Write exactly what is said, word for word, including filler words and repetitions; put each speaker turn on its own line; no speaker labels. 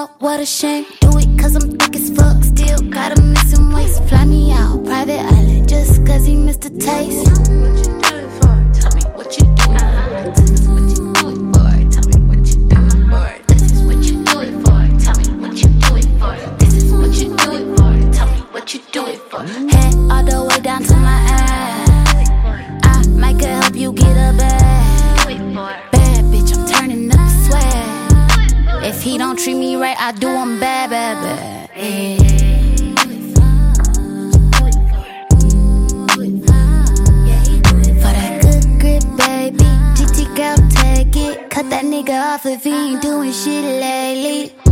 out, what a shame. Do it cause I'm thick as fuck. Still got a missing waist. Fly me out, private island, just cause he missed a taste.
What you do it for? Tell me what you do it for. This is what you do it for. Tell me what you do it for. This is what you do it for. Tell me what you do it for. This is what you do it for. Tell me what you do it for.
Head all the way down to my ass. I might could help you get a bag. Bad bitch, I'm turning up the swag. If he don't treat me right, I do him bad, bad, bad. Yeah. For that good grip, baby, G T girl, take it. Cut that nigga off if he ain't doing shit lately.